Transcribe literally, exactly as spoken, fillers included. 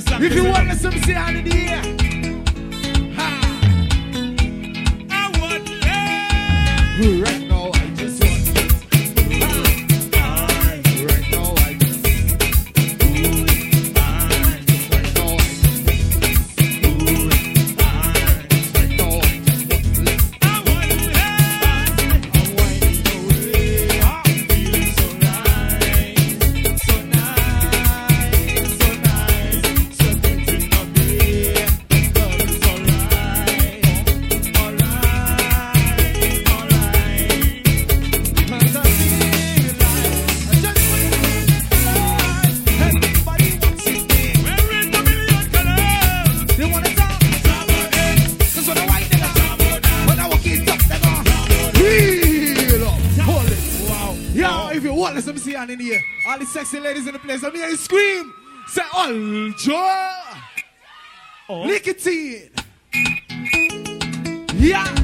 If you want some say hand in the air. Ha. I want love. Right now I just want it. Right now I just Right now I just Right now I just I want love. I'm waiting for it. I'm feeling so nice, so nice, so nice. So thinking of it, girl, it's alright, alright, alright. Cause I feel like I just want to be alive. Everybody wants it big. We're in the million colors. They wanna talk, cause when I white they got, when I walk it up they go, heal up, hold it. Wow. Yo, if you want, let me see hand in here. All the sexy ladies in the place, let me hear you scream. Say, Ultra. Nicotine. Yeah.